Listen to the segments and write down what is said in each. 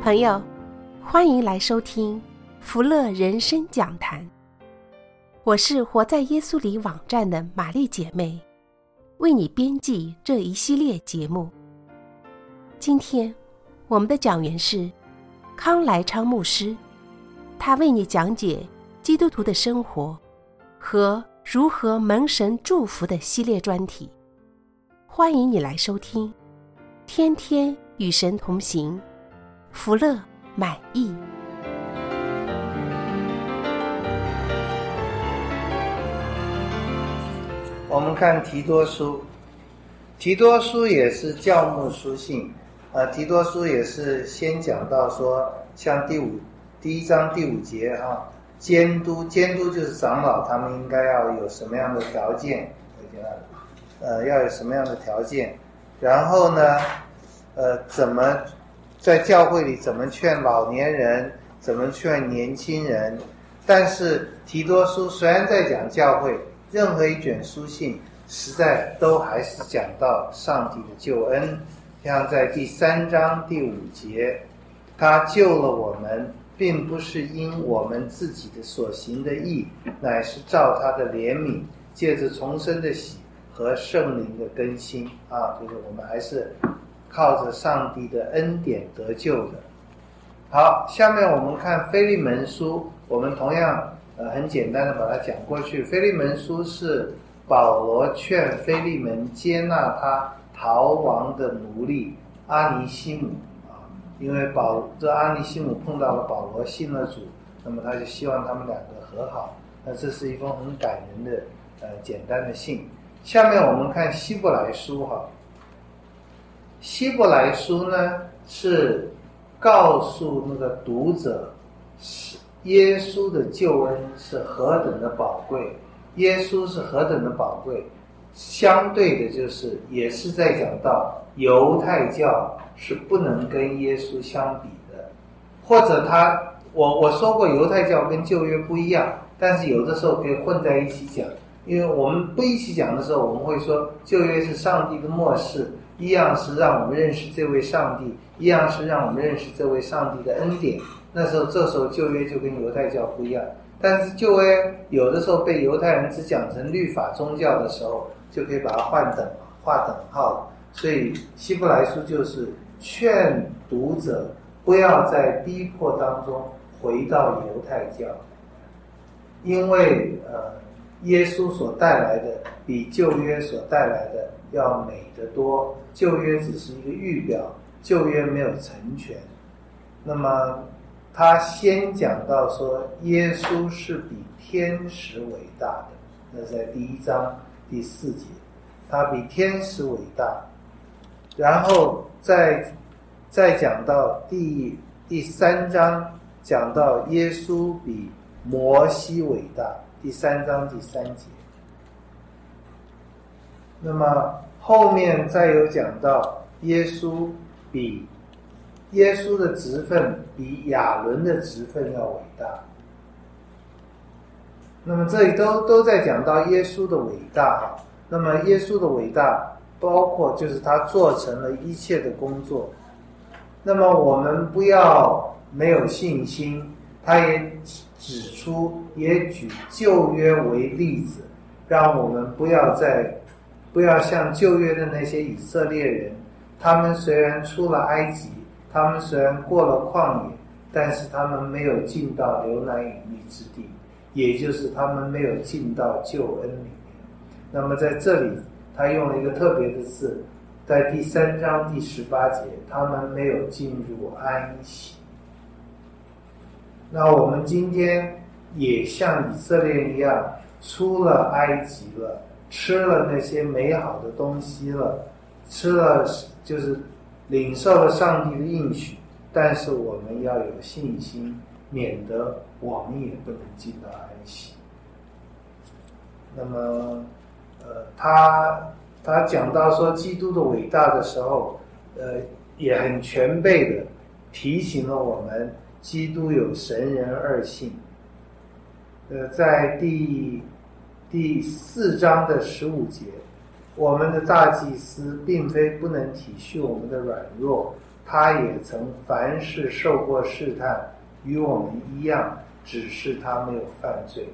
朋友，欢迎来收听福乐人生讲坛。我是活在耶稣里网站的玛丽姐妹，为你编辑这一系列节目。今天我们的讲员是康来昌牧师，他为你讲解基督徒的生活和如何蒙神祝福的系列专题。欢迎你来收听，天天与神同行，福乐满意。 我们看提多书，提多书也是教牧书信，提多书也是先讲到说，像第一章第5节监督就是长老，他们应该要有什么样的条件，要有什么样的条件，然后呢，怎么在教会里怎么劝老年人，怎么劝年轻人。但是提多书虽然在讲教会，任何一卷书信实在都还是讲到上帝的救恩。像在第3章第5节，他救了我们，并不是因我们自己的所行的义，乃是照他的怜悯，借着重生的喜和圣灵的更新就是我们还是靠着上帝的恩典得救的。好，下面我们看腓利门书，我们同样很简单的把它讲过去。腓利门书是保罗劝腓利门接纳他逃亡的奴隶阿尼西姆因为这阿尼西姆碰到了保罗，信了主，那么他就希望他们两个和好。那这是一封很感人的简单的信。下面我们看希伯来书希伯来书呢是告诉那个读者耶稣的救恩是何等的宝贵，耶稣是何等的宝贵。相对的就是也是在讲到犹太教是不能跟耶稣相比的，或者我说过犹太教跟旧约不一样，但是有的时候可以混在一起讲。因为我们不一起讲的时候，我们会说旧约是上帝的默示，一样是让我们认识这位上帝，一样是让我们认识这位上帝的恩典。这时候旧约就跟犹太教不一样。但是旧约有的时候被犹太人只讲成律法宗教的时候，就可以把它划等号了。所以希伯来书就是劝读者不要在逼迫当中回到犹太教，因为耶稣所带来的比旧约所带来的要美得多。旧约只是一个预表，旧约没有成全。那么他先讲到说耶稣是比天使伟大的，那在第1章第4节，他比天使伟大。然后再讲到第3章，讲到耶稣比摩西伟大，第3章第3节。那么后面再有讲到耶稣的职分比亚伦的职分要伟大。那么这里都在讲到耶稣的伟大。那么耶稣的伟大包括就是他做成了一切的工作。那么我们不要没有信心，他也指出也举旧约为例子，让我们不要像旧约的那些以色列人，他们虽然出了埃及，他们虽然过了旷野，但是他们没有进到流奶与蜜之地，也就是他们没有进到救恩里面。那么在这里他用了一个特别的字，在第3章第18节，他们没有进入安息。那我们今天也像以色列一样，出了埃及了，吃了那些美好的东西了，吃了就是领受了上帝的应许，但是我们要有信心，免得我们也不能进到安息。那么他讲到说基督的伟大的时候，也很全备的提醒了我们基督有神人二性。在第4章的15节，我们的大祭司并非不能体恤我们的软弱， 他也曾凡事受过试探，与我们一样，只是他没有犯罪。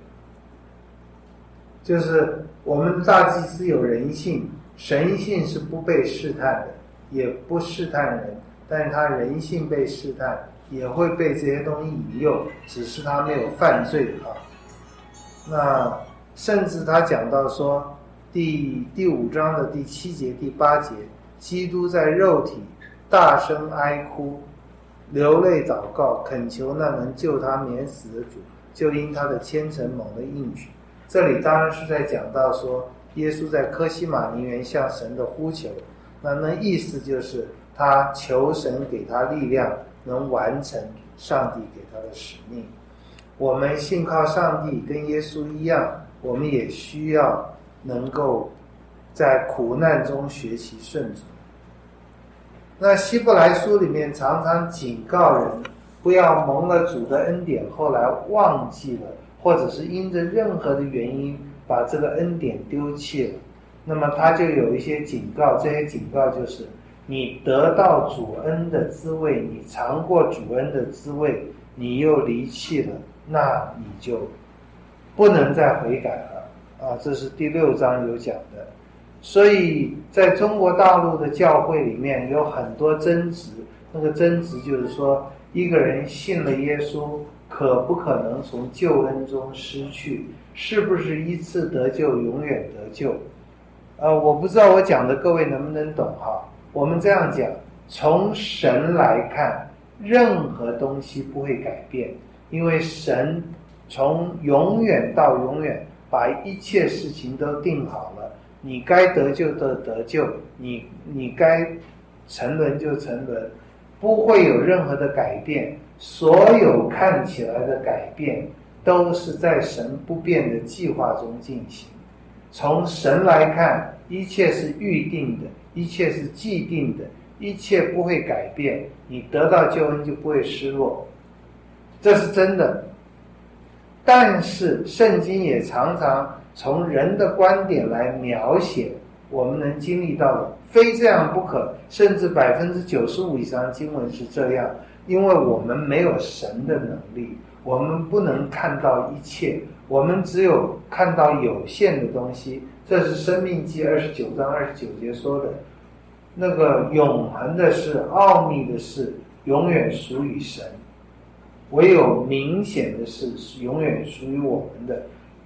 就是我们的大祭司有人性，神性是不被试探的，也不试探人，但是他人性被试探，也会被这些东西引诱，只是他没有犯罪啊。那甚至他讲到说第5章的第7节第8节，基督在肉体大声哀哭，流泪祷告，恳求那能救他免死的主，就因他的虔诚蒙了应许。这里当然是在讲到说耶稣在客西马尼园向神的呼求，那意思就是他求神给他力量，能完成上帝给他的使命。我们信靠上帝跟耶稣一样，我们也需要能够在苦难中学习顺从。那希伯来书里面常常警告人不要蒙了主的恩典，后来忘记了，或者是因着任何的原因把这个恩典丢弃了。那么他就有一些警告，这些警告就是你得到主恩的滋味，你尝过主恩的滋味，你又离弃了，那你就不能再悔改了啊！这是第6章有讲的。所以在中国大陆的教会里面有很多争执，那个争执就是说一个人信了耶稣可不可能从救恩中失去，是不是一次得救永远得救。我不知道我讲的各位能不能懂哈。我们这样讲，从神来看任何东西不会改变，因为神从永远到永远把一切事情都定好了，你该得救的得救，你该沉沦就沉沦，不会有任何的改变。所有看起来的改变都是在神不变的计划中进行。从神来看，一切是预定的，一切是既定的，一切不会改变，你得到救恩就不会失落，这是真的。但是圣经也常常从人的观点来描写我们能经历到的，非这样不可，甚至95%以上经文是这样，因为我们没有神的能力，我们不能看到一切，我们只有看到有限的东西。这是申命记29章29节说的，那个永恒的事、奥秘的事永远属于神，唯有明显的事是永远属于我们的。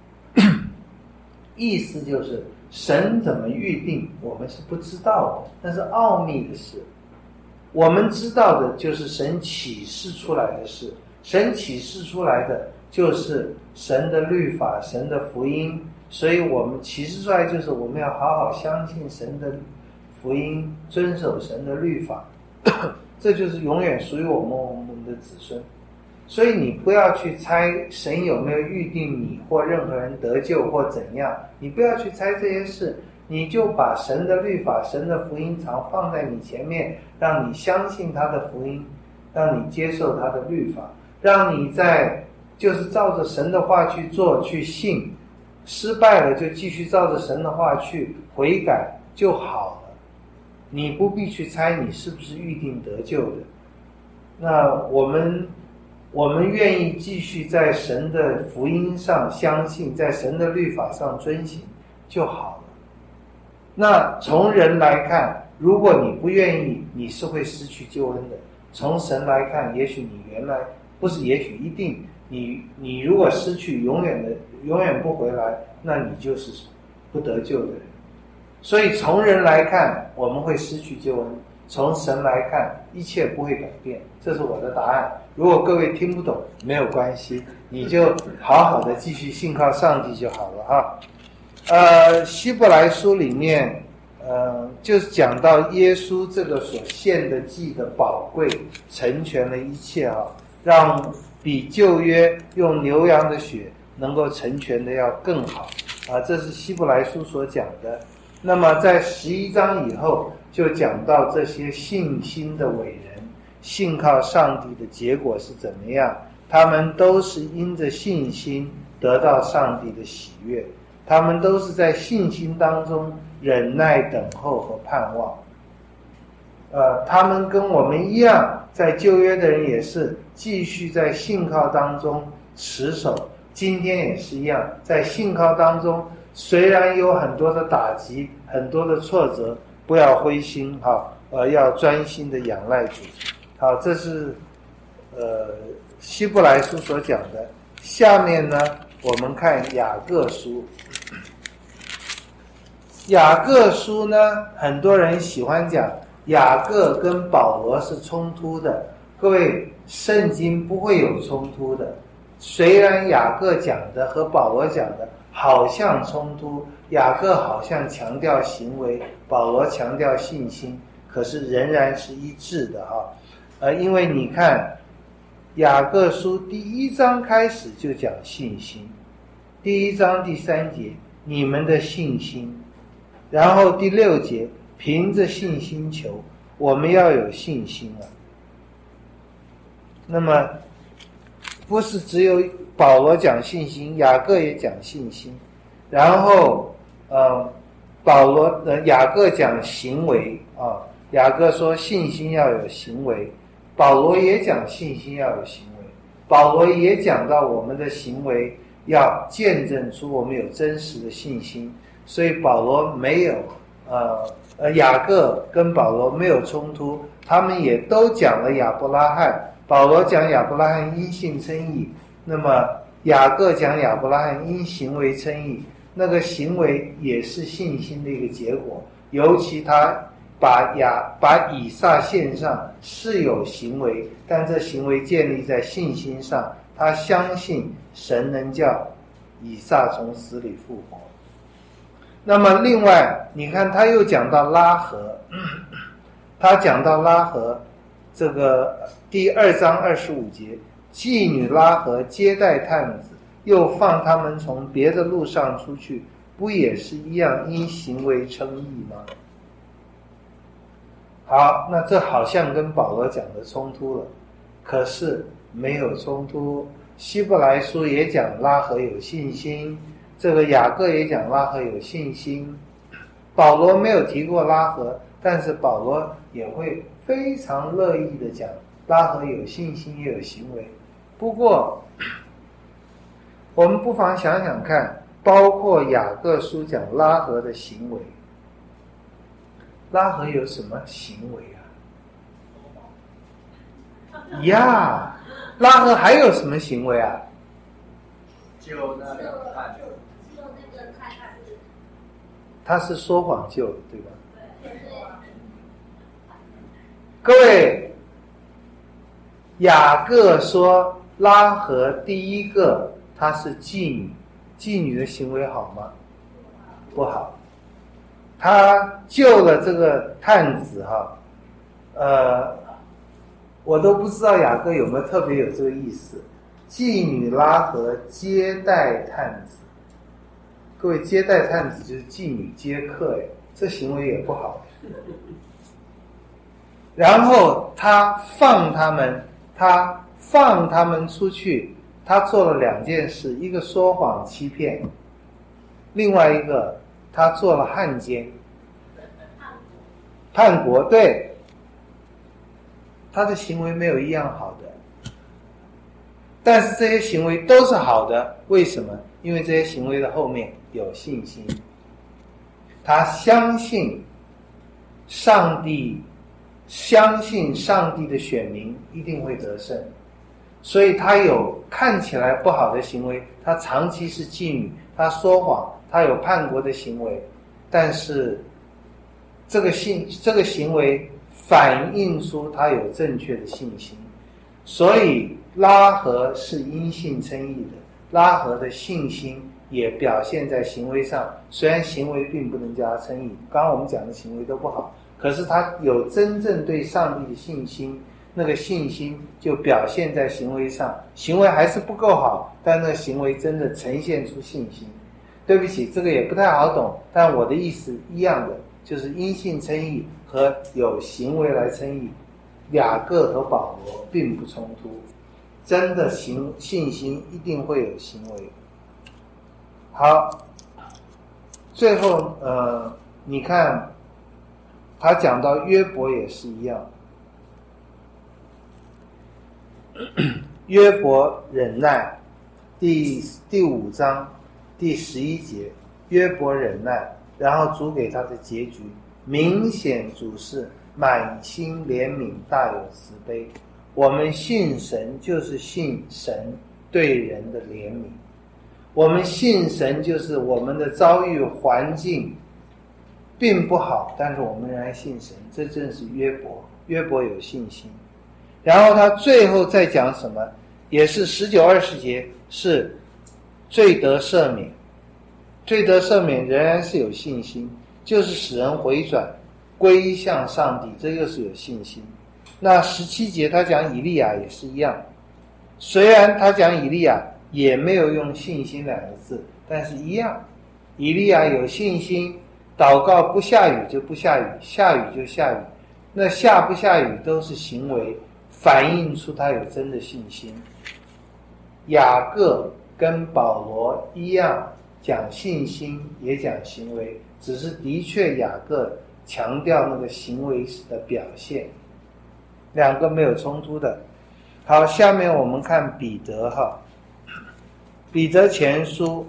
意思就是神怎么预定我们是不知道的，但是奥秘的事我们知道的就是神启示出来的事，神启示出来的就是神的律法、神的福音，所以我们启示出来就是我们要好好相信神的福音，遵守神的律法，这就是永远属于我们的子孙。所以你不要去猜神有没有预定你或任何人得救或怎样，你不要去猜这些事，你就把神的律法、神的福音常放在你前面，让你相信他的福音，让你接受他的律法，让你就是照着神的话去做去信，失败了就继续照着神的话去悔改就好了。你不必去猜你是不是预定得救的。那我们愿意继续在神的福音上相信，在神的律法上遵行就好了。那从人来看，如果你不愿意，你是会失去救恩的。从神来看，也许你原来不是，也许一定，你如果失去永远不回来，那你就是不得救的人。所以从人来看我们会失去救恩，从神来看一切不会改变，这是我的答案。如果各位听不懂没有关系，你就好好的继续信靠上帝就好了哈。希伯来书里面就是讲到耶稣这个所献的祭的宝贵，成全了一切啊，让比旧约用牛羊的血能够成全的要更好啊，这是希伯来书所讲的。那么在11章以后就讲到这些信心的伟人信靠上帝的结果是怎么样，他们都是因着信心得到上帝的喜悦，他们都是在信心当中忍耐等候和盼望。 他们跟我们一样，在旧约的人也是继续在信靠当中持守，今天也是一样，在信靠当中，虽然有很多的打击，很多的挫折，不要灰心要专心的仰赖主。好，这是希伯来书所讲的。下面呢，我们看雅各书。雅各书呢，很多人喜欢讲雅各跟保罗是冲突的。各位，圣经不会有冲突的。虽然雅各讲的和保罗讲的好像冲突，雅各好像强调行为，保罗强调信心，可是仍然是一致的因为你看雅各书第1章开始就讲信心，第1章第3节你们的信心，然后第6节凭着信心求，我们要有信心那么不是只有保罗讲信心，雅各也讲信心，然后雅各讲行为雅各说信心要有行为，保罗也讲信心要有行为，保罗也讲到我们的行为要见证出我们有真实的信心，所以保罗没有雅各跟保罗没有冲突，他们也都讲了亚伯拉罕，保罗讲亚伯拉罕因信称义，那么雅各讲亚伯拉罕因行为称义，那个行为也是信心的一个结果，尤其他把以撒献上是有行为，但这行为建立在信心上，他相信神能叫以撒从死里复活。那么另外你看他又讲到拉合，他讲到拉合这个第2章25节，妓女拉合接待探子，又放他们从别的路上出去，不也是一样因行为称义吗？好，那这好像跟保罗讲的冲突了，可是没有冲突。希伯来书也讲拉合有信心，这个雅各也讲拉合有信心，保罗没有提过拉合，但是保罗也会非常乐意的讲拉合有信心也有行为。不过我们不妨想想看，包括雅各书讲拉合的行为，拉合有什么行为拉合还有什么行为救那两探子， 他是说谎救的，对吧？各位，雅各说拉合第一个她是妓女，妓女的行为好吗？不好。他救了这个探子我都不知道雅各有没有特别有这个意思。妓女拉合接待探子，各位，接待探子就是妓女接客这行为也不好。然后他放他们出去，他做了2件事，一个说谎欺骗，另外一个他做了汉奸，叛国，对，他的行为没有一样好的，但是这些行为都是好的，为什么？因为这些行为的后面有信心，他相信上帝的选民一定会得胜，所以他有看起来不好的行为，他长期是妓女，他说谎，他有叛国的行为，但是这个行为反映出他有正确的信心，所以拉合是因信称义的，拉合的信心也表现在行为上，虽然行为并不能叫他称义，刚刚我们讲的行为都不好，可是他有真正对上帝的信心，那个信心就表现在行为上，行为还是不够好，但那个行为真的呈现出信心。对不起，这个也不太好懂，但我的意思一样的，就是因信称义和有行为来称义，雅各和保罗并不冲突，真的信心一定会有行为。好，最后你看他讲到约伯也是一样，约伯忍耐，第5章第11节，约伯忍耐，然后主给他的结局，明显主是满心怜悯，大有慈悲。我们信神就是信神对人的怜悯，我们信神就是我们的遭遇环境并不好，但是我们仍然信神，这正是约伯。约伯有信心。然后他最后再讲什么，也是19、20节，是罪得赦免。罪得赦免仍然是有信心，就是使人回转归向上帝，这又是有信心。那17节他讲以利亚也是一样，虽然他讲以利亚也没有用信心2个字，但是一样，以利亚有信心，祷告不下雨就不下雨，下雨就下雨，那下不下雨都是行为，反映出他有真的信心。雅各跟保罗一样，讲信心也讲行为，只是的确雅各强调那个行为的表现，两个没有冲突的。好，下面我们看彼得哈，彼得前书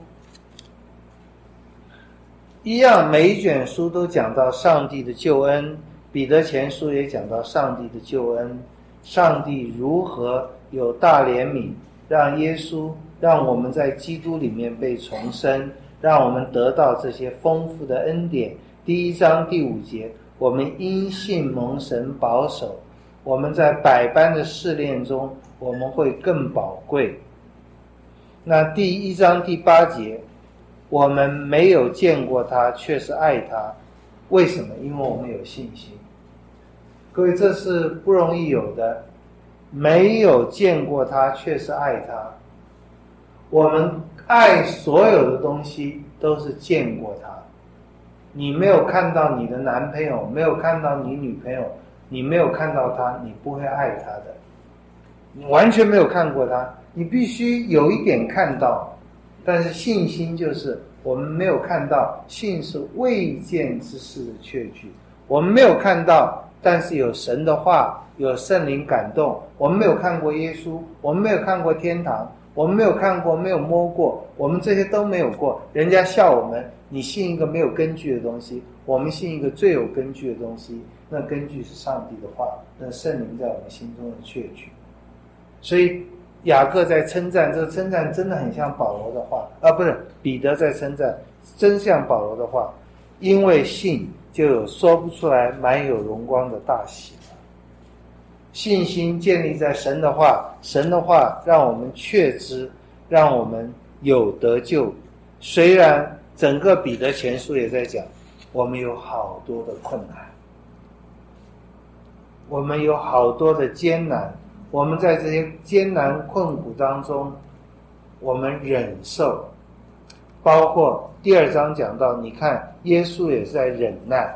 一样，每一卷书都讲到上帝的救恩，彼得前书也讲到上帝的救恩，上帝如何有大怜悯，让耶稣让我们在基督里面被重生，让我们得到这些丰富的恩典。第1章第5节，我们因信蒙神保守，我们在百般的试炼中我们会更宝贵。那第1章第8节，我们没有见过他，却是爱他。为什么？因为我们有信心。各位，这是不容易有的，没有见过他，却是爱他。我们爱所有的东西都是见过他。你没有看到你的男朋友，没有看到你女朋友，你没有看到他，你不会爱他的。你完全没有看过他，你必须有一点看到。但是信心就是我们没有看到，信是未见之事的确据。我们没有看到，但是有神的话，有圣灵感动。我们没有看过耶稣，我们没有看过天堂，我们没有看过，没有摸过，我们这些都没有过。人家笑我们，你信一个没有根据的东西，我们信一个最有根据的东西。那根据是上帝的话，那圣灵在我们心中的确据。所以雅各在称赞，这个称赞真的很像保罗的话不是，彼得在称赞，真像保罗的话。因为信就有说不出来满有荣光的大喜了。信心建立在神的话，神的话让我们确知，让我们有得救。虽然整个彼得前书也在讲，我们有好多的困难，我们有好多的艰难，我们在这些艰难困苦当中，我们忍受。包括第2章讲到，你看耶稣也是在忍耐。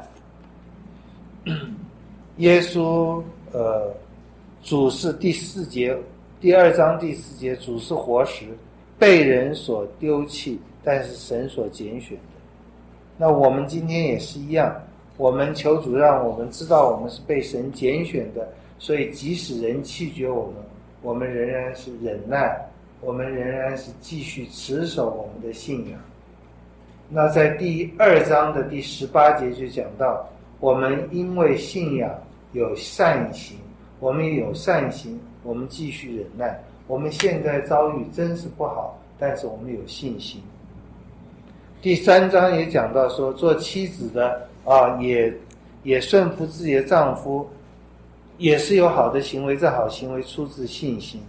耶稣主是第4节，第2章第4节，主是活石，被人所丢弃，但是神所拣选的。那我们今天也是一样，我们求主让我们知道我们是被神拣选的，所以即使人弃绝我们，我们仍然是忍耐，我们仍然是继续持守我们的信仰。那在第2章的第18节就讲到，我们因为信仰有善行，我们有善行，我们继续忍耐。我们现在遭遇真是不好，但是我们有信心。第3章也讲到说，做妻子的也顺服自己的丈夫，也是有好的行为，这好行为出自信心。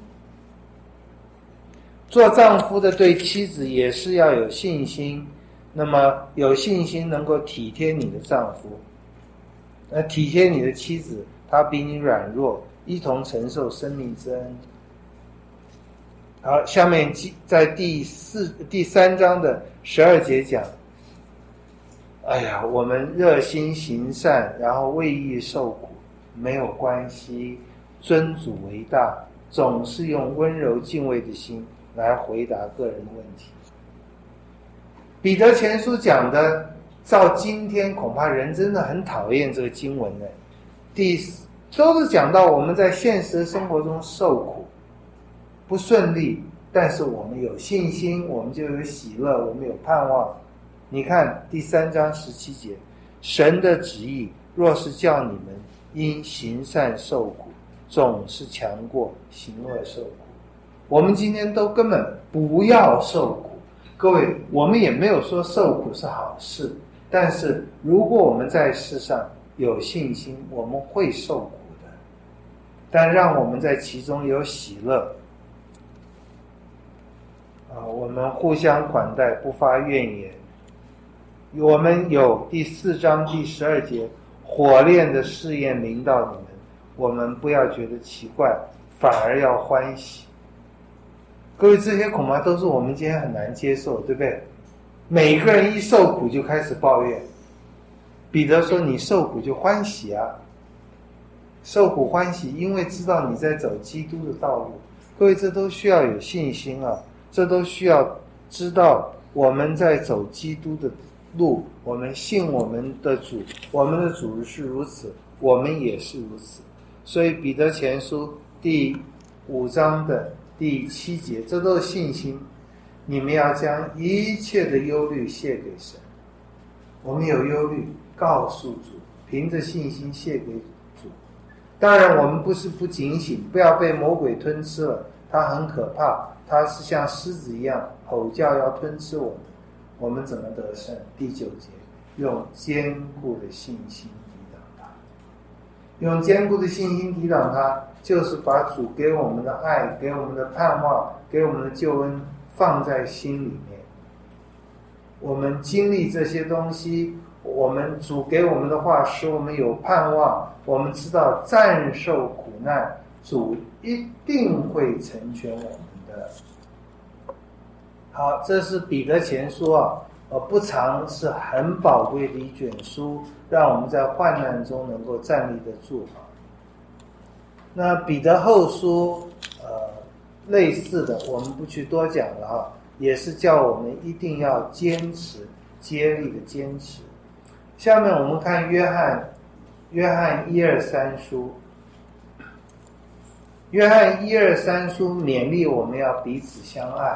做丈夫的对妻子也是要有信心，那么有信心能够体贴你的丈夫，体贴你的妻子，她比你软弱，一同承受生命之恩。好，下面在第3章的12节讲，我们热心行善，然后为义受苦，没有关系，尊主为大，总是用温柔敬畏的心来回答个人的问题。彼得前书讲的照今天恐怕人真的很讨厌这个经文的。都是讲到我们在现实生活中受苦不顺利，但是我们有信心，我们就有喜乐，我们有盼望。你看第3章17节，神的旨意若是叫你们因行善受苦，总是强过行恶受苦。我们今天都根本不要受苦。各位，我们也没有说受苦是好事，但是如果我们在世上有信心，我们会受苦的，但让我们在其中有喜乐。我们互相款待，不发怨言。我们有第4章第12节，火炼的试验临到你们，我们不要觉得奇怪，反而要欢喜。各位，这些恐怕都是我们今天很难接受，对不对？每个人一受苦就开始抱怨。彼得说，你受苦就欢喜啊，受苦欢喜，因为知道你在走基督的道路。各位，这都需要有信心啊，这都需要知道我们在走基督的路，我们信我们的主，我们的主是如此，我们也是如此。所以彼得前书第5章的第7节，这都是信心。你们要将一切的忧虑卸给神。我们有忧虑告诉主，凭着信心卸给主。当然我们不是不警醒，不要被魔鬼吞吃了，他很可怕，他是像狮子一样吼叫要吞吃我们。我们怎么得胜？第9节，用坚固的信心抵挡他。用坚固的信心抵挡他，就是把主给我们的爱，给我们的盼望，给我们的救恩放在心里面。我们经历这些东西，我们主给我们的话使我们有盼望，我们知道战胜苦难，主一定会成全我们的。好，这是彼得前书不常是很宝贵的一卷书，让我们在患难中能够站立得住。那彼得后书类似的我们不去多讲了也是叫我们一定要坚持，接力的坚持。下面我们看约翰1、2、3书。约翰1、2、3书勉励我们要彼此相爱。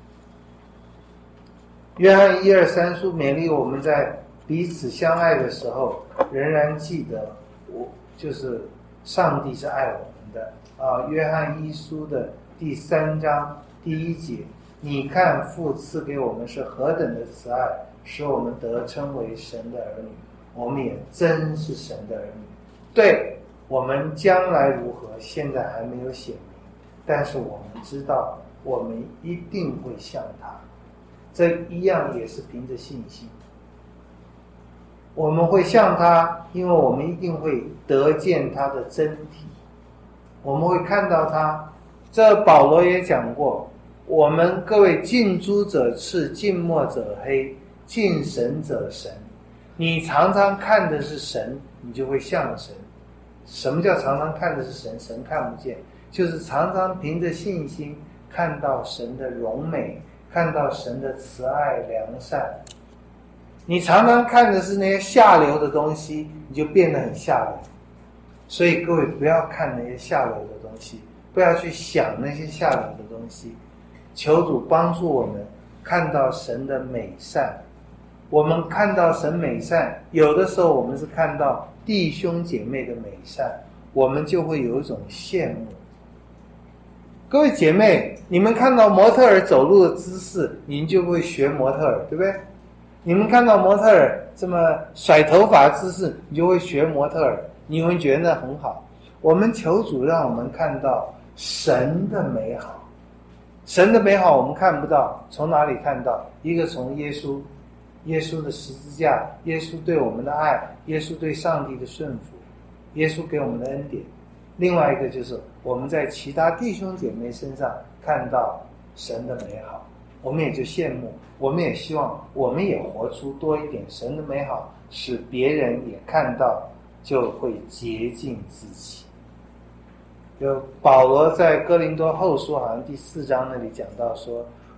约翰1、2、3书勉励我们在彼此相爱的时候，仍然记得就是上帝是爱我们的约翰1书的第3章第1节，你看父赐给我们是何等的慈爱，使我们得称为神的儿女，我们也真是神的儿女。对，我们将来如何现在还没有显明，但是我们知道我们一定会像他，这一样也是凭着信心。我们会像他，因为我们一定会得见他的真体，我们会看到他。这保罗也讲过，我们各位近朱者赤，近墨者黑，近神者神。你常常看的是神，你就会像神。什么叫常常看的是神？神看不见，就是常常凭着信心看到神的荣美，看到神的慈爱良善。你常常看的是那些下流的东西，你就变得很下流。所以各位不要看那些下流的东西，不要去想那些下流的东西。求主帮助我们看到神的美善。我们看到神美善，有的时候我们是看到弟兄姐妹的美善，我们就会有一种羡慕。各位姐妹，你们看到模特儿走路的姿势，你们就会学模特儿，对不对？你们看到模特儿这么甩头发的姿势，你就会学模特儿，你会觉得很好。我们求主让我们看到神的美好。神的美好我们看不到，从哪里看到？一个从耶稣的十字架，耶稣对我们的爱，耶稣对上帝的顺服，耶稣给我们的恩典。另外一个就是我们在其他弟兄姐妹身上看到神的美好，我们也就羡慕，我们也希望我们也活出多一点神的美好，使别人也看到，就会洁净自己。就保罗在哥林多后书好像第4章那里讲到说，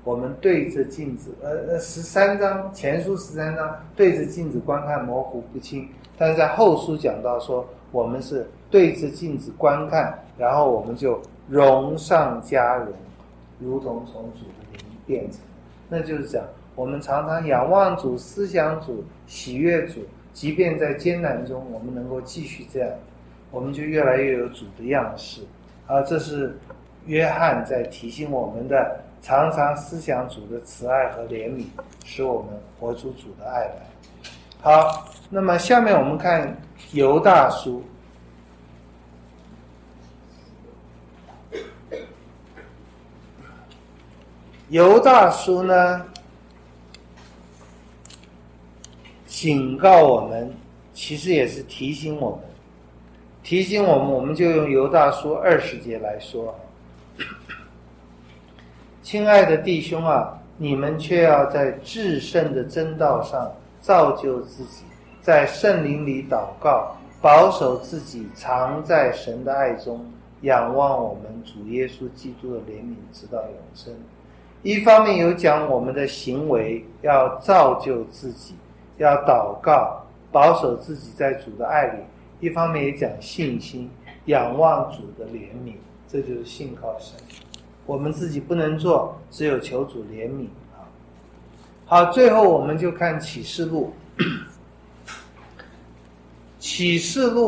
我们对着镜子，13章前书13章对着镜子观看模糊不清，但是在后书讲到说我们是对着镜子观看，然后我们就荣上加荣，如同从主的灵变成。那就是讲我们常常仰望主、思想主、喜悦主，即便在艰难中我们能够继续这样，我们就越来越有主的样式。这是约翰在提醒我们的，常常思想主的慈爱和怜悯，使我们活出主的爱来。好，那么下面我们看犹大书。犹大书呢，警告我们，其实也是提醒我们，我们就用犹大书20节来说。亲爱的弟兄啊，你们却要在至圣的真道上造就自己，在圣灵里祷告，保守自己常在神的爱中，仰望我们主耶稣基督的怜悯直到永生。一方面有讲我们的行为要造就自己，要祷告，保守自己在主的爱里；一方面也讲信心，仰望主的怜悯，这就是信靠神。我们自己不能做，只有求主怜悯。好，最后我们就看启示录。启示录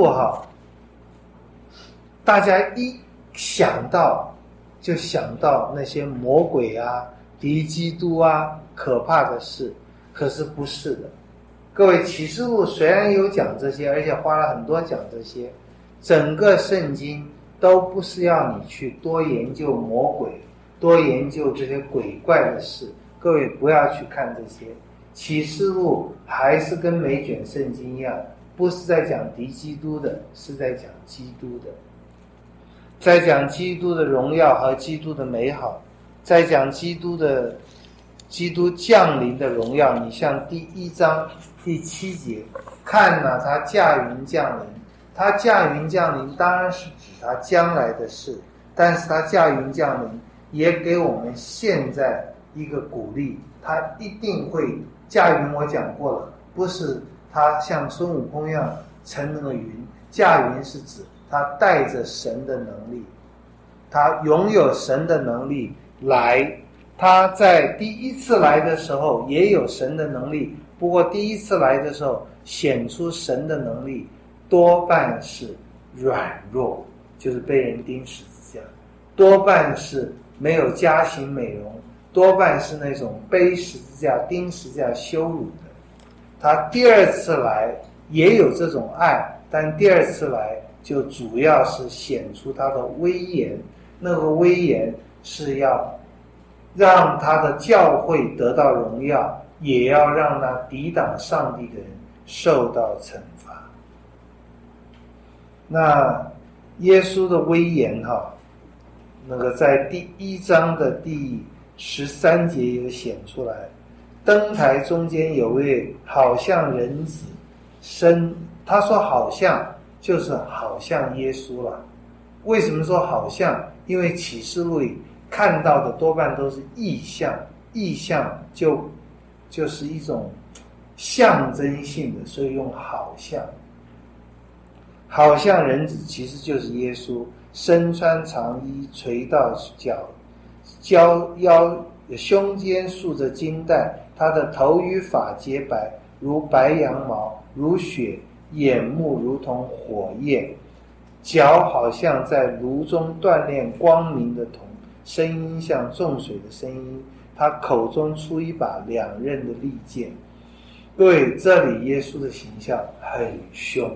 大家一想到就想到那些魔鬼啊、敌基督啊、可怕的事，可是不是的。各位，启示录虽然有讲这些，而且花了很多讲这些，整个圣经都不是要你去多研究魔鬼，多研究这些鬼怪的事。各位不要去看这些，启示录还是跟每卷圣经一样，不是在讲敌基督的，是在讲基督的，在讲基督的荣耀和基督的美好，在讲基督降临的荣耀。你像第1章第7节，看哪，他驾云降临。他驾云降临当然是指他将来的事，但是他驾云降临也给我们现在一个鼓励，他一定会驾云。我讲过了，不是他像孙悟空一样乘那个云，驾云是指他带着神的能力，他拥有神的能力来。他在第一次来的时候也有神的能力，不过第一次来的时候显出神的能力多半是软弱，就是被人钉十字架，多半是没有加行美容，多半是那种背十字架、钉十字架羞辱的。他第二次来也有这种爱，但第二次来就主要是显出他的威严，那个威严是要让他的教会得到荣耀，也要让那抵挡上帝的人受到惩罚。那耶稣的威严那个在第1章的第13节有显出来，灯台中间有位好像人子生，他说好像就是好像耶稣了。为什么说好像？因为启示录里看到的多半都是意象，意象就是一种象征性的，所以用好像。好像人子其实就是耶稣，身穿长衣，垂到脚，腰胸间束着金带，他的头与发洁白如白羊毛，如雪，眼目如同火焰，脚好像在炉中锻炼光明的铜，声音像重水的声音，他口中出一把两刃的利剑。各位，这里耶稣的形象很凶，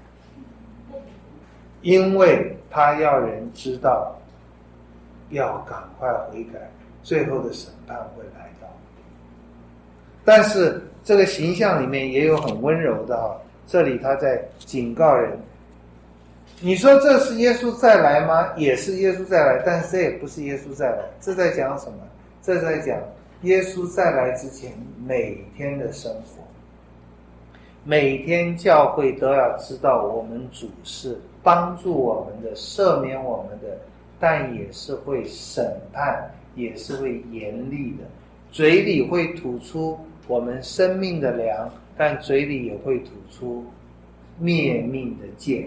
因为他要人知道要赶快悔改，最后的审判会来到。但是这个形象里面也有很温柔的这里他在警告人。你说这是耶稣再来吗？也是耶稣再来，但是这也不是耶稣再来。这在讲什么？这在讲耶稣再来之前每天的生活。每天教会都要知道我们主是帮助我们的，赦免我们的，但也是会审判， 也是会严厉的，嘴里会吐出我们生命的粮，但嘴里也会吐出灭命的剑。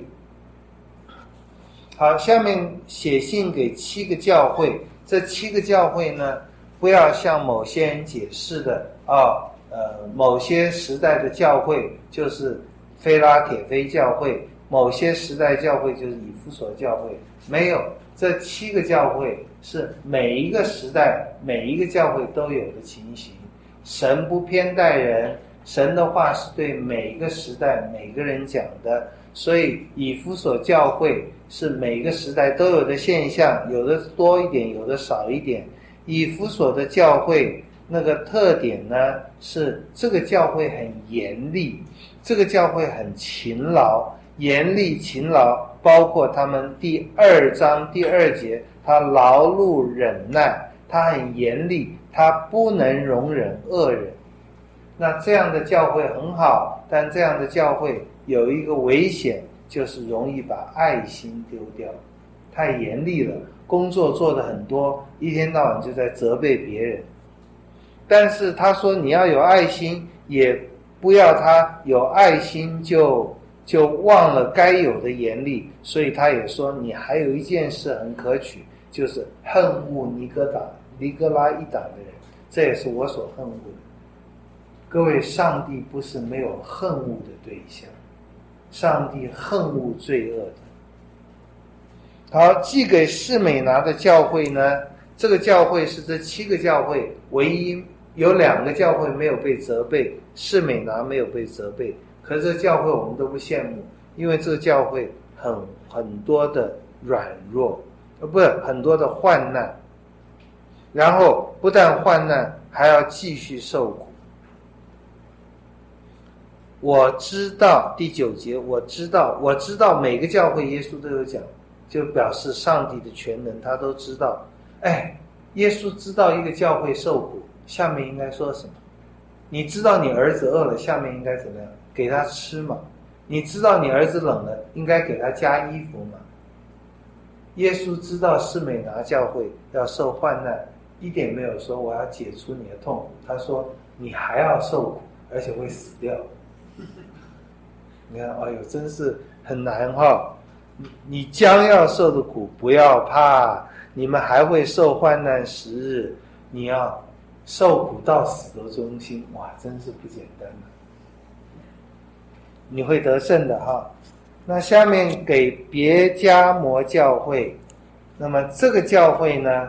好，下面写信给7个教会，这7个教会呢，不要像某些人解释的某些时代的教会就是菲拉铁非教会，某些时代教会就是以弗所教会，没有，这7个教会是每一个时代每一个教会都有的情形。神不偏待人，神的话是对每一个时代每个人讲的，所以以弗所教会是每个时代都有的现象，有的多一点，有的少一点。以弗所的教会那个特点呢，是这个教会很严厉，这个教会很勤劳，严厉勤劳，包括他们第2章第2节，他劳碌忍耐，他很严厉，他不能容忍恶人。那这样的教会很好，但这样的教会有一个危险，就是容易把爱心丢掉，太严厉了，工作做得很多，一天到晚就在责备别人。但是他说你要有爱心，也不要他有爱心就忘了该有的严厉，所以他也说你还有一件事很可取，就是恨恶尼哥拉一党的人，这也是我所恨恶的。各位，上帝不是没有恨恶的对象，上帝恨恶罪恶的。好，寄给士美拿的教会呢，这个教会是这7个教会唯一有2个教会没有被责备，士美拿没有被责备。可是这个教会我们都不羡慕，因为这个教会很多的软弱，不是很多的患难，然后不但患难，还要继续受苦。我知道第9节，我知道每个教会耶稣都有讲，就表示上帝的全能，他都知道。耶稣知道一个教会受苦，下面应该说什么？你知道你儿子饿了，下面应该怎么样？给他吃嘛。你知道你儿子冷了，应该给他加衣服嘛。耶稣知道士美拿教会要受患难，一点没有说我要解除你的痛苦，他说你还要受苦，而且会死掉。你看，哎呦，真是很难哈！你将要受的苦不要怕，你们还会受患难10日，你要受苦到死的忠心，哇，真是不简单了。你会得胜的哈。那下面给别迦摩教会，那么这个教会呢，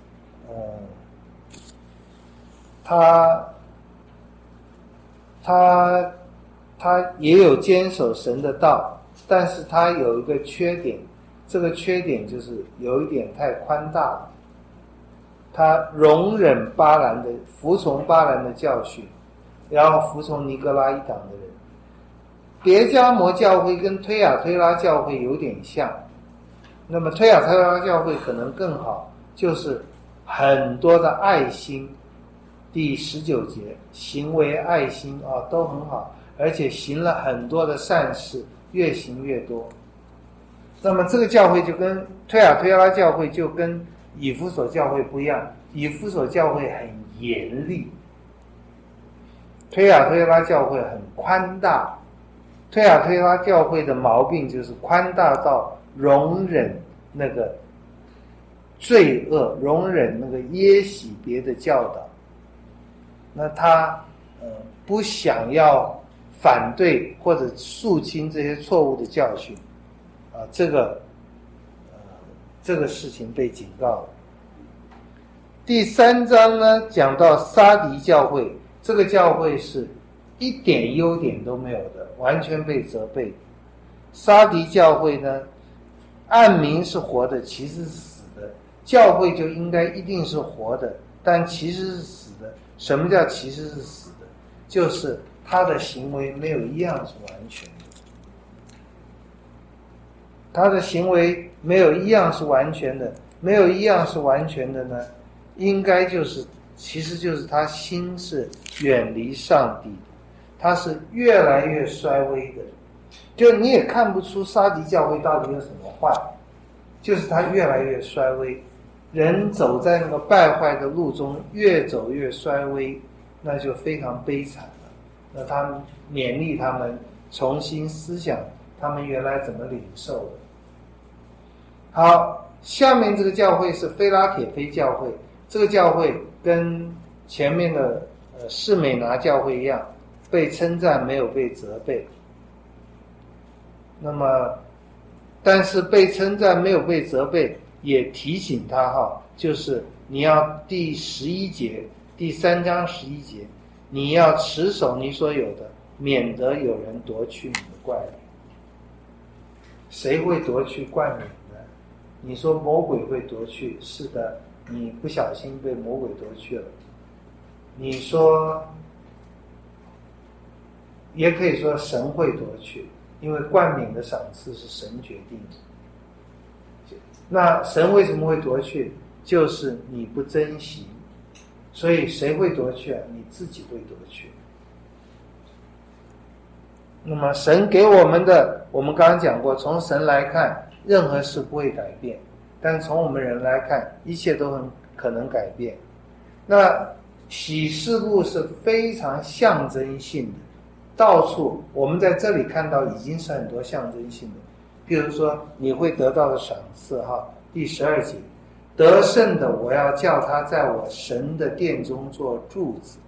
他也有坚守神的道，但是他有一个缺点，这个缺点就是有一点太宽大了。他容忍服从巴兰的教训，然后服从尼哥拉一党的人。别迦摩教会跟推雅推拉教会有点像，那么推雅推拉教会可能更好，就是很多的爱心，第19节行为爱心都很好，而且行了很多的善事，越行越多。那么这个教会就跟推雅推拉教会就跟以弗所教会不一样，以弗所教会很严厉，推雅推拉教会很宽大。推雅推拉教会的毛病就是宽大到容忍那个罪恶，容忍那个耶洗别的教导。那他不想要反对或者肃清这些错误的教训这个事情被警告了。第3章呢，讲到撒狄教会，这个教会是一点优点都没有的，完全被责备。撒狄教会呢，按名是活的，其实是死的。教会就应该一定是活的，但其实是死的。什么叫其实是死的？就是他的行为没有一样是完全的，他的行为没有一样是完全的，没有一样是完全的呢，应该其实就是他心是远离上帝的，他是越来越衰微的。就你也看不出撒狄教会到底有什么坏，就是他越来越衰微。 人走在那个败坏的路中，越走越衰微，那就非常悲惨了。那他勉励他们重新思想他们原来怎么领受的。好，下面这个教会是菲拉铁菲教会，这个教会跟前面的士美拿教会一样，被称赞没有被责备。那么但是被称赞没有被责备，也提醒他就是你要第11节，第3章11节，你要持守你所有的，免得有人夺去你的冠冕。谁会夺去冠冕呢？你说魔鬼会夺去，是的，你不小心被魔鬼夺去了。你说也可以说神会夺去，因为冠冕的赏赐是神决定的。那神为什么会夺去？就是你不珍惜。所以谁会夺去啊？你自己会夺去。那么神给我们的，我们刚刚讲过，从神来看任何事不会改变，但从我们人来看一切都很可能改变。那启示录是非常象征性的，到处我们在这里看到已经是很多象征性的。比如说你会得到的赏赐第12节，得胜的我要叫他在我神的殿中做柱子。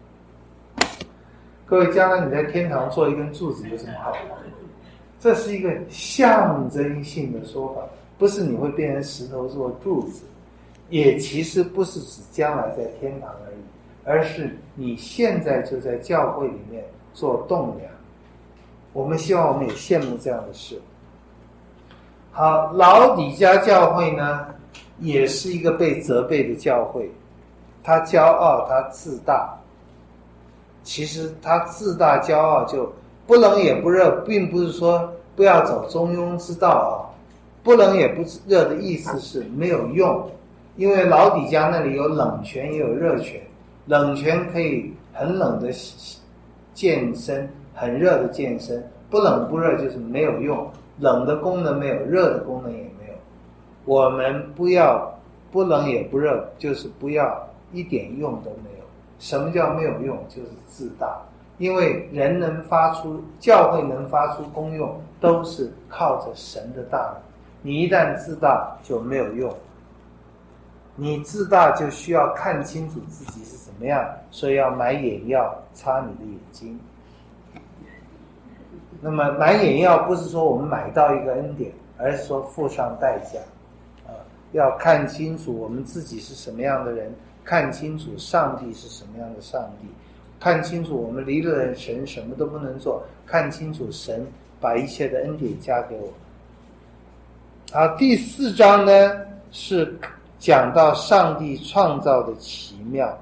各位，将来你在天堂做一根柱子有什么好？这是一个象征性的说法，不是你会变成石头做柱子，也其实不是指将来在天堂而已，而是你现在就在教会里面做栋梁。我们希望我们也羡慕这样的事。好，老底嘉教会呢，也是一个被责备的教会，他骄傲，他自大。其实他自大骄傲就不冷也不热，并不是说不要走中庸之道不冷也不热的意思是没有用，因为老底嘉那里有冷泉也有热泉，冷泉可以很冷的健身，很热的健身，不冷不热就是没有用，冷的功能没有，热的功能也没有。我们不要不冷也不热，就是不要一点用都没有。什么叫没有用？就是自大。因为人能发出，教会能发出功用，都是靠着神的大能。你一旦自大就没有用，你自大就需要看清楚自己是怎么样，所以要买眼药擦你的眼睛。那么买眼药不是说我们买到一个恩典，而是说付上代价要看清楚我们自己是什么样的人，看清楚上帝是什么样的上帝，看清楚我们离了神什么都不能做，看清楚神把一切的恩典加给我们。好，第4章呢是讲到上帝创造的奇妙。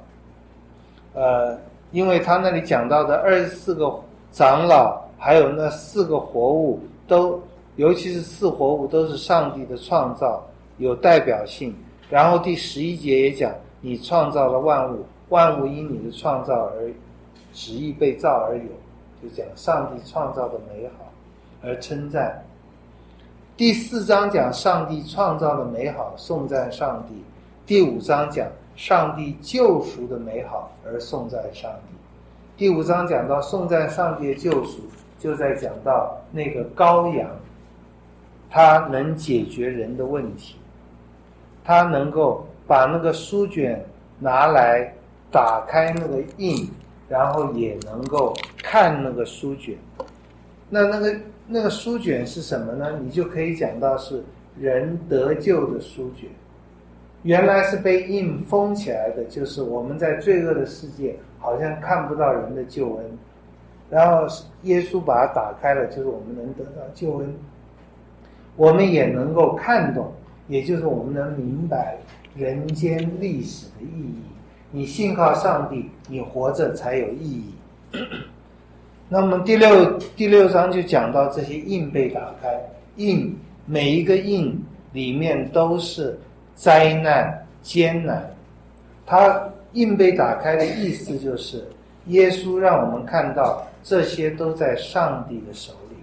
因为他那里讲到的24个长老还有那4个活物都，尤其是4活物都是上帝的创造，有代表性。然后第11节也讲你创造了万物，万物因你的创造而旨意被造而有，就讲上帝创造的美好而称赞。第4章讲上帝创造的美好，颂赞上帝。第5章讲上帝救赎的美好而颂赞上帝。第5章讲到颂赞上帝的救赎，就在讲到那个羔羊，他能解决人的问题，他能够把那个书卷拿来打开那个印，然后也能够看那个书卷。那个书卷是什么呢？你就可以讲到是人得救的书卷。原来是被印封起来的，就是我们在罪恶的世界好像看不到人的救恩，然后耶稣把它打开了，就是我们能得到救恩，我们也能够看懂，也就是我们能明白人间历史的意义。你信靠上帝，你活着才有意义。那么第六章就讲到这些印被打开，印每一个印里面都是灾难艰难。它印被打开的意思就是耶稣让我们看到这些都在上帝的手里。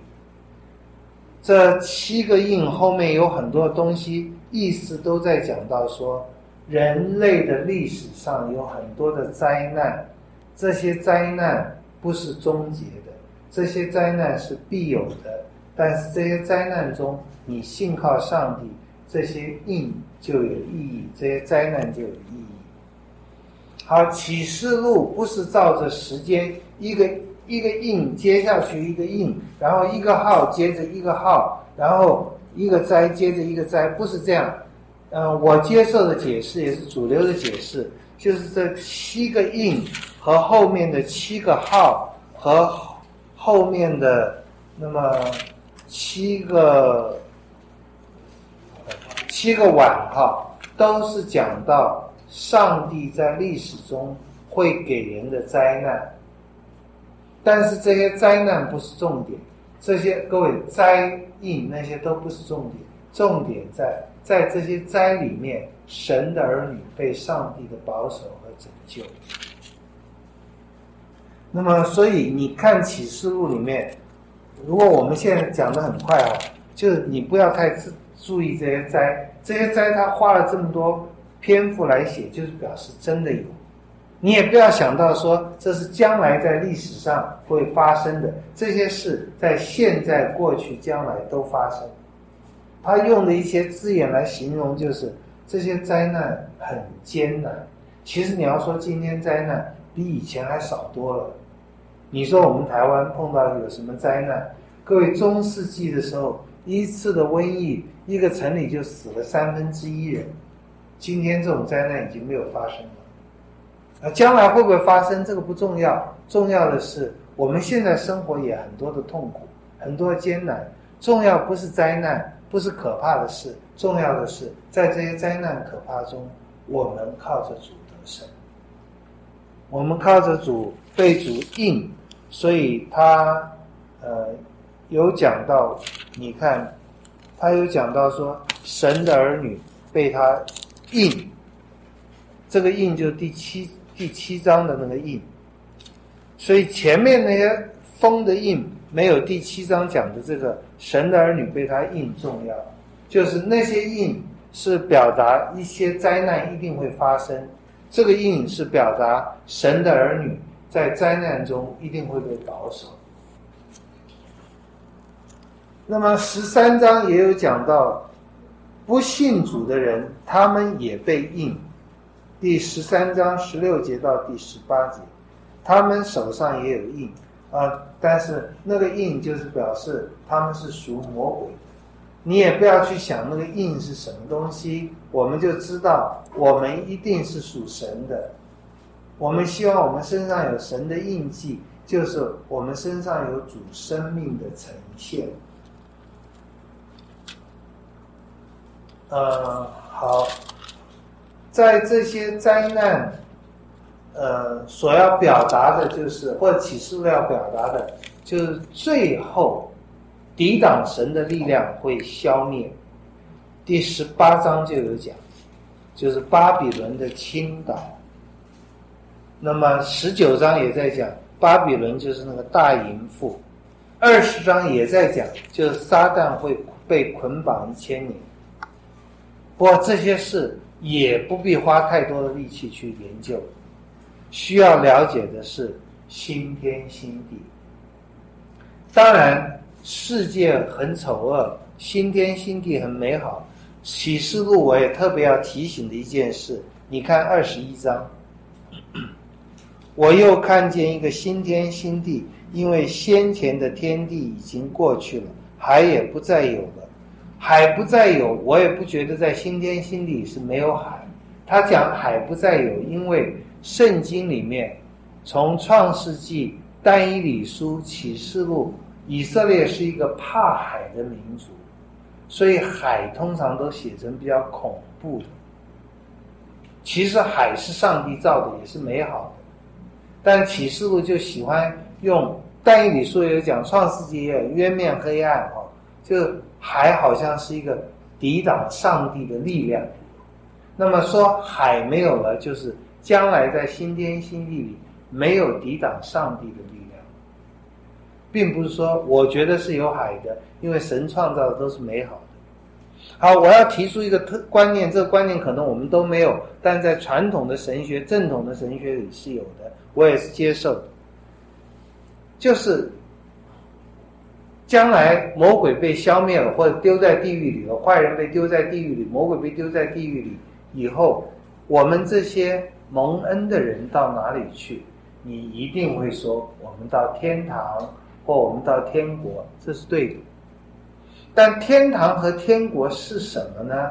这7个印后面有很多东西，意思都在讲到说人类的历史上有很多的灾难，这些灾难不是终结的，这些灾难是必有的，但是这些灾难中你信靠上帝，这些印就有意义，这些灾难就有意义。好，启示录不是照着时间一个印接下去一个印，然后一个号接着一个号，然后一个灾接着一个灾，不是这样。我接受的解释也是主流的解释，就是这7个印和后面的7个号和后面的那么7个晚号，都是讲到上帝在历史中会给人的灾难。但是这些灾难不是重点，这些各位灾印那些都不是重点，重点在这些灾里面，神的儿女被上帝的保守和拯救。那么所以你看启示录里面，如果我们现在讲得很快就是你不要太注意这些灾，这些灾他花了这么多篇幅来写，就是表示真的有。你也不要想到说这是将来在历史上会发生的，这些事在现在、过去、将来都发生。他用的一些字眼来形容，就是这些灾难很艰难。其实你要说今天灾难比以前还少多了。你说我们台湾碰到有什么灾难？各位，中世纪的时候，一次的瘟疫，一个城里就死了1/3人。今天这种灾难已经没有发生了。将来会不会发生，这个不重要，重要的是我们现在生活也很多的痛苦，很多的艰难。重要不是灾难，不是可怕的事，重要的是在这些灾难可怕中，我们靠着主得胜，我们靠着主被主印。所以他有讲到，你看他有讲到说神的儿女被他印，这个印就第七章的那个印。所以前面那些封的印没有第7章讲的这个神的儿女被他印重要，就是那些印是表达一些灾难一定会发生，这个印是表达神的儿女在灾难中一定会被保守。那么13章也有讲到不信主的人，他们也被印。第13章16节到第18节，他们手上也有印但是那个印就是表示他们是属魔鬼的。你也不要去想那个印是什么东西，我们就知道我们一定是属神的。我们希望我们身上有神的印记，就是我们身上有主生命的呈现。好，在这些灾难所要表达的就是，或者启示录要表达的就是最后抵挡神的力量会消灭。第18章就有讲，就是巴比伦的倾倒。那么19章也在讲巴比伦就是那个大淫妇，20章也在讲就是撒旦会被捆绑1000年。不过这些事也不必花太多的力气去研究，需要了解的是新天新地。当然世界很丑恶，新天新地很美好。启示录我也特别要提醒的一件事，你看21章，我又看见一个新天新地，因为先前的天地已经过去了，海也不再有了。海不再有，我也不觉得在新天新地是没有海。他讲海不再有，因为圣经里面从创世纪、但以理书、启示录，以色列是一个怕海的民族，所以海通常都写成比较恐怖的。其实海是上帝造的，也是美好的，但启示录就喜欢用，但以理书也有讲，创世纪也有渊面黑暗就海好像是一个抵挡上帝的力量。那么说海没有了，就是将来在新天新地里没有抵挡上帝的力量，并不是说我觉得是有海的，因为神创造的都是美好的。 好，我要提出一个观念，这个观念可能我们都没有，但在传统的神学、正统的神学里是有的，我也是接受的。就是将来魔鬼被消灭了，或者丢在地狱里了，坏人被丢在地狱里，魔鬼被丢在地狱里以后，我们这些蒙恩的人到哪里去？你一定会说我们到天堂，或我们到天国，这是对的。但天堂和天国是什么呢？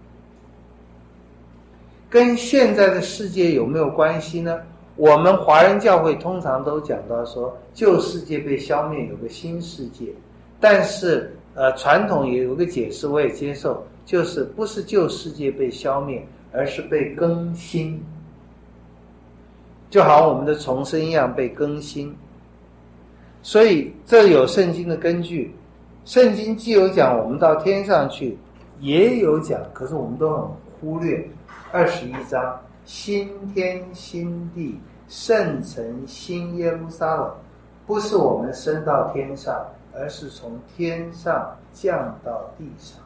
跟现在的世界有没有关系呢？我们华人教会通常都讲到说，旧世界被消灭，有个新世界。但是传统也有个解释，我也接受，就是不是旧世界被消灭，而是被更新，就好像我们的重生一样被更新。所以这有圣经的根据，圣经既有讲我们到天上去，也有讲，可是我们都很忽略21章新天新地圣城新耶路撒冷，不是我们升到天上，而是从天上降到地上。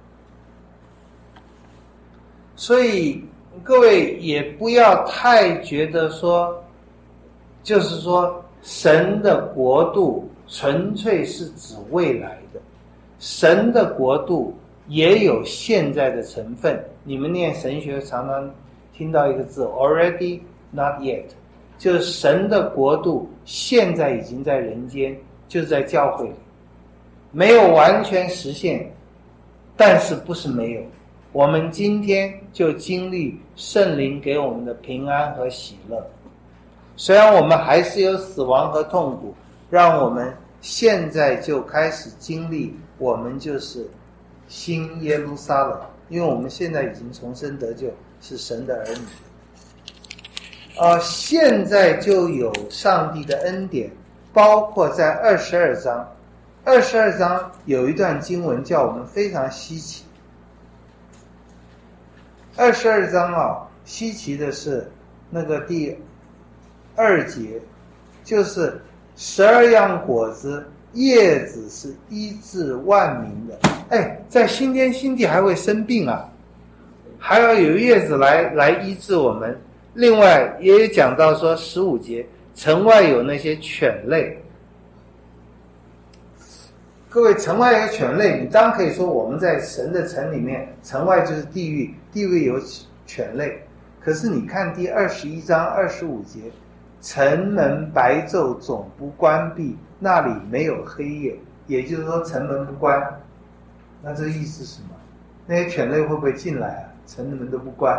所以各位也不要太觉得说，就是说神的国度纯粹是指未来的，神的国度也有现在的成分。你们念神学常常听到一个字 already not yet， 就是神的国度现在已经在人间，就是在教会里，没有完全实现，但是不是没有。我们今天就经历圣灵给我们的平安和喜乐，虽然我们还是有死亡和痛苦，让我们现在就开始经历，我们就是新耶路撒冷，因为我们现在已经重生得救，是神的儿女。现在就有上帝的恩典，包括在22章。22章有一段经文叫我们非常稀奇。22章稀奇的是那个第2节，就是12样果子，叶子是医治万民的。在新天新地还会生病啊，还要有叶子来医治我们。另外也有讲到说15节，城外有那些犬类。各位，城外有犬类，你当然可以说我们在神的城里面，城外就是地狱，地狱有犬类。可是你看第21章25节，城门白昼总不关闭，那里没有黑夜，也就是说城门不关。那这个意思是什么？那些犬类会不会进来啊？城门都不关。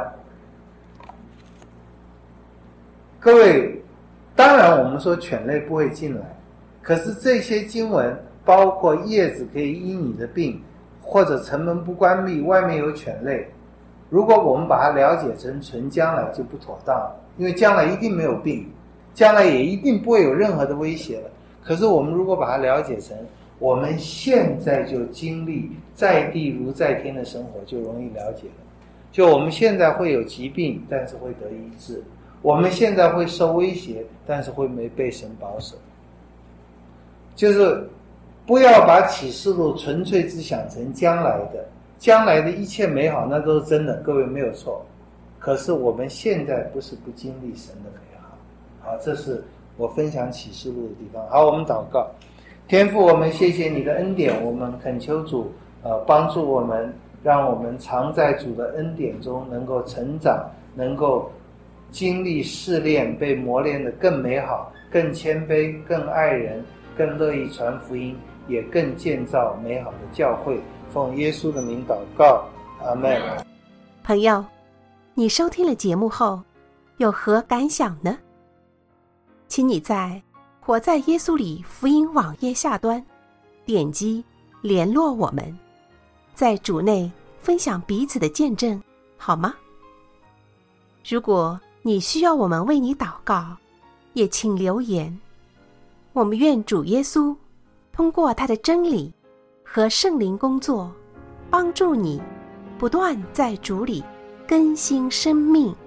各位，当然我们说犬类不会进来，可是这些经文包括叶子可以医你的病，或者城门不关闭，外面有犬类，如果我们把它了解成纯将来就不妥当了，因为将来一定没有病，将来也一定不会有任何的威胁了。可是我们如果把它了解成我们现在就经历在地如在天的生活，就容易了解了。就我们现在会有疾病，但是会得医治；我们现在会受威胁，但是会没被神保守。就是不要把启示录纯粹只想成将来的，将来的一切美好那都是真的，各位没有错。可是我们现在不是不经历神的美好。好，这是我分享启示录的地方。好，我们祷告。天父，我们谢谢你的恩典，我们恳求主帮助我们，让我们常在主的恩典中能够成长，能够经历试炼，被磨练得更美好，更谦卑，更爱人，更乐意传福音，也更建造美好的教会。奉耶稣的名祷告，阿们。 朋友，你收听了节目后有何感想呢？请你在活在耶稣里福音网页下端点击联络我们，在主内分享彼此的见证，好吗？如果你需要我们为你祷告，也请留言。我们愿主耶稣通过他的真理和圣灵工作，帮助你不断在主里更新生命。